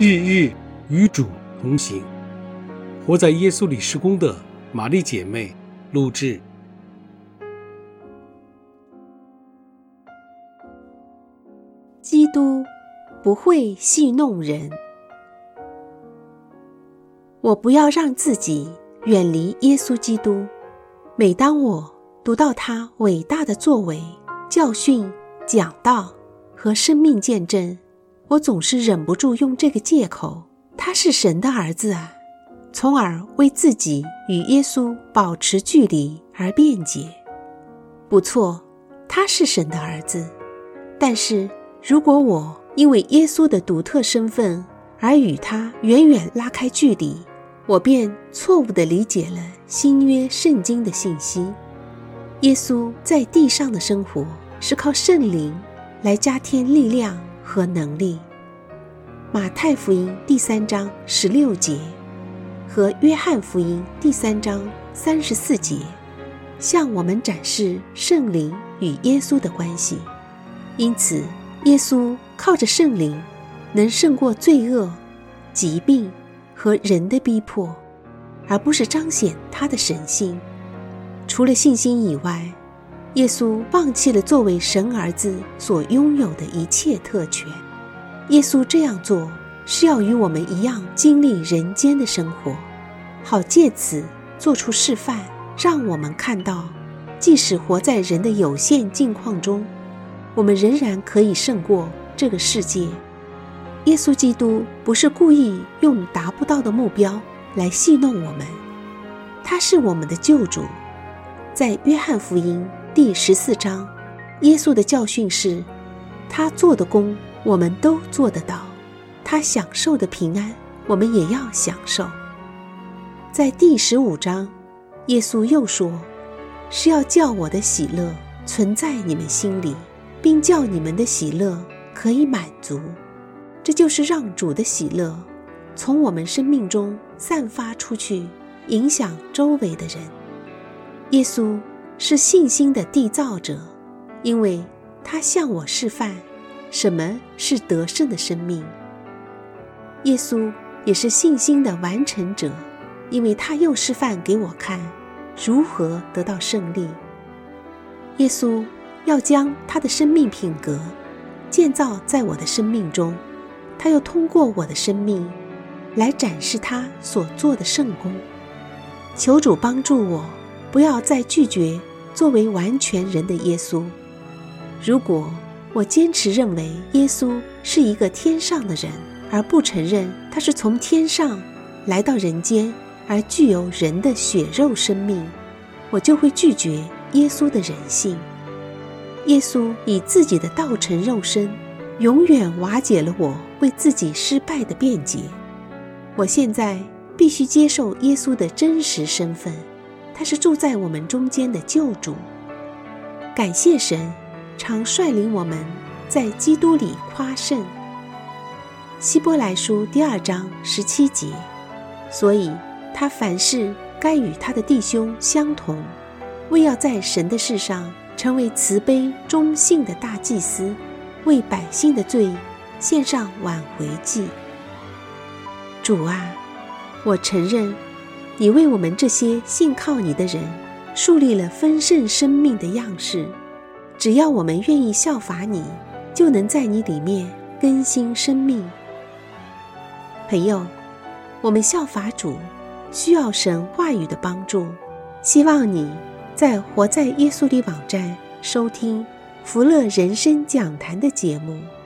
日日与主同行，活在耶稣里事工的玛丽姐妹录制。 基督不会戏弄人。我不要让自己远离耶稣基督。每当我读到他伟大的作为、教训、讲道和生命见证，我总是忍不住用这个借口，他是神的儿子啊，从而为自己与耶稣保持距离而辩解。不错，他是神的儿子，但是如果我因为耶稣的独特身份而与他远远拉开距离，我便错误地理解了新约圣经的信息。耶稣在地上的生活是靠圣灵来加添力量和能力。马太福音第3章16节和约翰福音第3章34节向我们展示圣灵与耶稣的关系。因此，耶稣靠着圣灵能胜过罪恶、疾病和人的逼迫，而不是彰显他的神性。除了信心以外，耶稣放弃了作为神儿子所拥有的一切特权。耶稣这样做是要与我们一样经历人间的生活，好借此做出示范，让我们看到即使活在人的有限境况中，我们仍然可以胜过这个世界。耶稣基督不是故意用达不到的目标来戏弄我们，他是我们的救主。在约翰福音第14章，耶稣的教训是，他做的工我们都做得到，他享受的平安我们也要享受。在第15章，耶稣又说，是要叫我的喜乐存在你们心里，并叫你们的喜乐可以满足。这就是让主的喜乐从我们生命中散发出去，影响周围的人。耶稣是信心的缔造者，因为他向我示范什么是得胜的生命。耶稣也是信心的完成者，因为他又示范给我看如何得到胜利。耶稣要将他的生命品格建造在我的生命中，他又通过我的生命来展示他所做的圣工。求主帮助我，不要再拒绝作为完全人的耶稣。如果我坚持认为耶稣是一个天上的人，而不承认他是从天上来到人间而具有人的血肉生命，我就会拒绝耶稣的人性。耶稣以自己的道成肉身，永远瓦解了我为自己失败的辩解。我现在必须接受耶稣的真实身份，他是住在我们中间的救主。感谢神常率领我们在基督里夸胜。希伯来书第2章17节，所以他凡事该与他的弟兄相同，为要在神的事上成为慈悲忠信的大祭司，为百姓的罪献上挽回祭。主啊，我承认你为我们这些信靠你的人树立了丰盛生命的样式，只要我们愿意效法你，就能在你里面更新生命。朋友，我们效法主需要神话语的帮助，希望你在活在耶稣里网站收听福乐人生讲坛的节目。